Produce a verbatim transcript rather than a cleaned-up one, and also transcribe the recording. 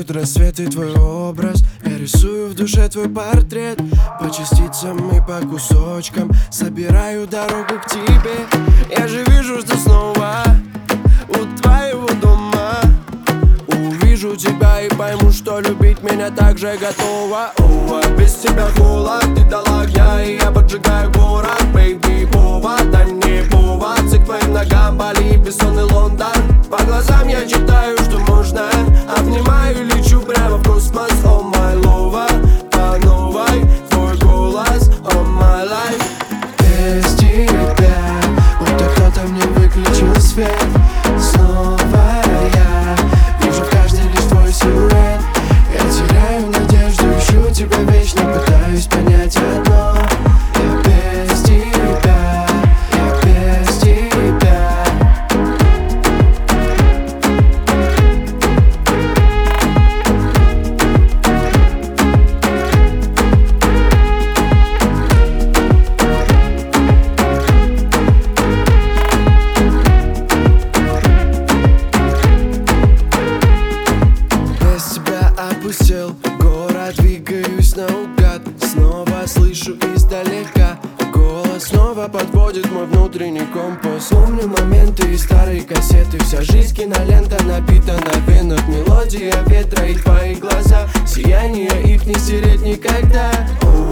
Рисуют рассветы твой образ, я рисую в душе твой портрет. По частицам и по кусочкам собираю дорогу к тебе. Я же вижу, что снова у твоего дома увижу тебя и пойму, что любить меня так же готова. О, а без тебя холод, ты дала огня, и я поджигаю город. Бэйби, повод, а не повод. К твоим ногам Бали, бессонный Лондон. По глазам я читаю, что можно. Обнимаю, лечу прямо в космос. О, май лова, по новой твой голос. О, май лайф. Без тебя будто кто-то мне выключил свет. Снова я вижу в каждой лишь твой силуэт. Я теряю надежду, ищу тебя вечно, пытаюсь понять одно. Я без тебя, я без тебя. Без тебя опустел город, двигаюсь наугад. Снова слышу издалека голос, снова подводит мой внутренний компас. Помню моменты и старые кассеты. Вся жизнь кинолента напитана венах. Мелодия ветра и твои глаза, сияние их не стереть никогда. О,